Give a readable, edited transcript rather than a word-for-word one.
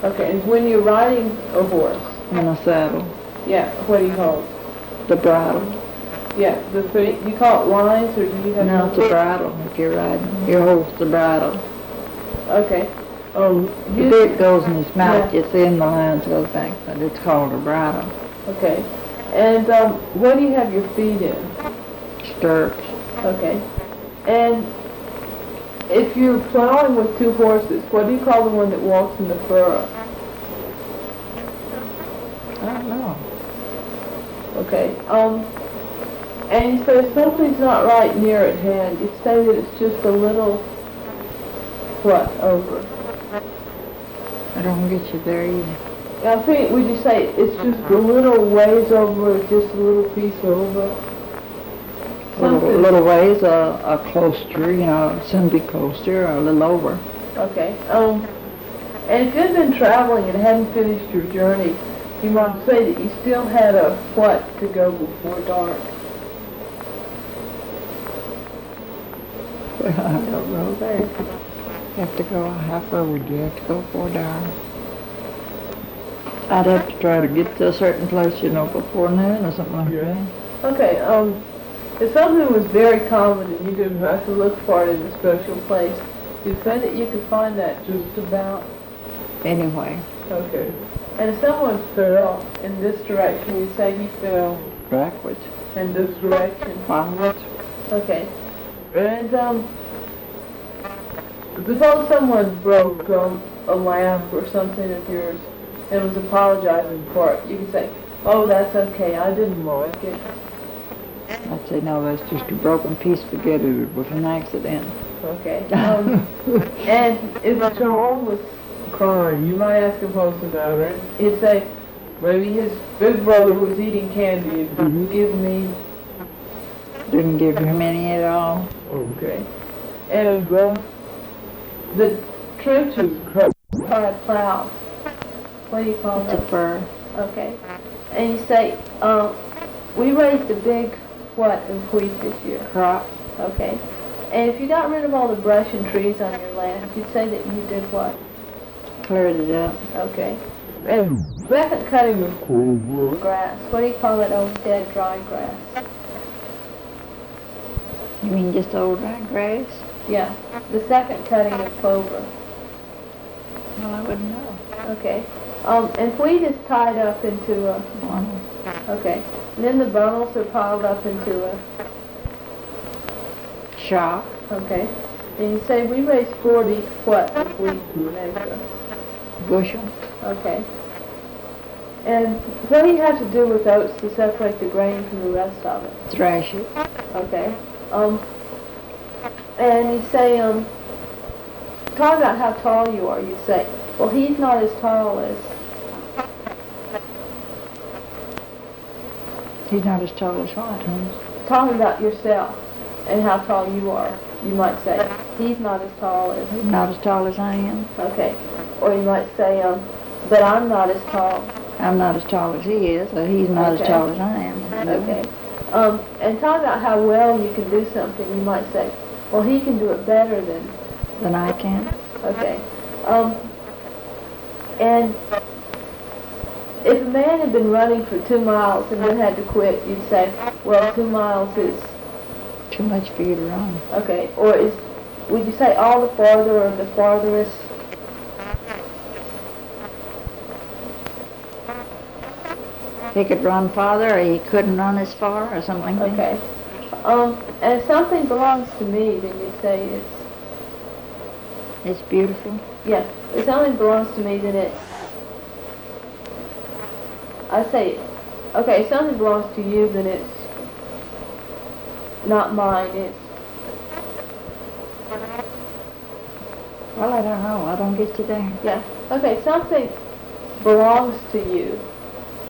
Okay, and when you're riding a horse, in a saddle. yeah, what do you call it? The bridle. Yeah, you call it lines, or do you have? No, it's a bridle if you're riding. You hold the bridle. Okay. The bit goes in his mouth, yeah. It's in the lines, goes back, but it's called a bridle. Okay. And what do you have your feet in? Stirrups. Okay. And if you're plowing with two horses, what do you call the one that walks in the furrow? I don't know. Okay. And you say if something's not right near at hand, you say that it's just a little, what, over? I don't get you there either. I think, would you say it's just a little ways over, just a little piece over? Little ways, a coaster, you know, Sunday coaster, or a little over. Okay. And if you've been traveling and hadn't finished your journey, you might say that you still had a what to go before dark? Well, I don't know there. You have to go half over, you have to go before dark. I'd have to try to get to a certain place, you know, before noon or something like that. Okay, if something was very common and you didn't have to look for it in a special place, you said that you could find that just about? Anyway. Okay. And if someone fell in this direction, you say he fell? Backwards. In this direction? Forwards. Okay. And, suppose someone broke a lamp or something of yours and was apologizing for it, you could say, oh, that's okay, I didn't like it. I'd say, no, that's just a broken piece, forget it, it was an accident. Okay. And if a child was crying, you might ask him what's the matter. He'd say, maybe his big brother was eating candy and didn't give me. Didn't give him any at all. Okay. And the trenches are plowed. What do you call that? It's a fur. Okay. And you say, we raised a big, what, in wheat this year? Crop. Okay. And if you got rid of all the brush and trees on your land, you'd say that you did what? Cleared it up. Okay. And second cutting of grass. What do you call it, old dead dry grass? You mean just old dry grass? Yeah. The second cutting of clover. Well, I wouldn't know. Okay. And wheat is tied up into a bundle. Okay. And then the bundles are piled up into a shock. Okay. And you say we raise 40 what of wheat to an acre? Bushel. Okay. And what do you have to do with oats to separate the grain from the rest of it? Thrash it. Okay. And you say, talk about how tall you are. You say, well, he's not as tall as. He's not as tall as what? Talking about yourself and how tall you are. You might say, he's not as tall as. He's not as tall as I am. Okay. Or you might say, but I'm not as tall. I'm not as tall as he is, so he's not as tall as I am. Okay. And talk about how well you can do something. You might say, well, he can do it better than I can. Okay. And if a man had been running for 2 miles and then had to quit, you'd say, well, 2 miles is too much for you to run. Okay. Or would you say all the farther or the farthest? He could run farther, or he couldn't run as far, or something like that. Okay. And if something belongs to me, then you say it's beautiful? Yeah. If something belongs to me, then I say, okay, if something belongs to you, then it's not mine, it's. Well, I don't know. I don't get you there. Yeah. Okay, something belongs to you.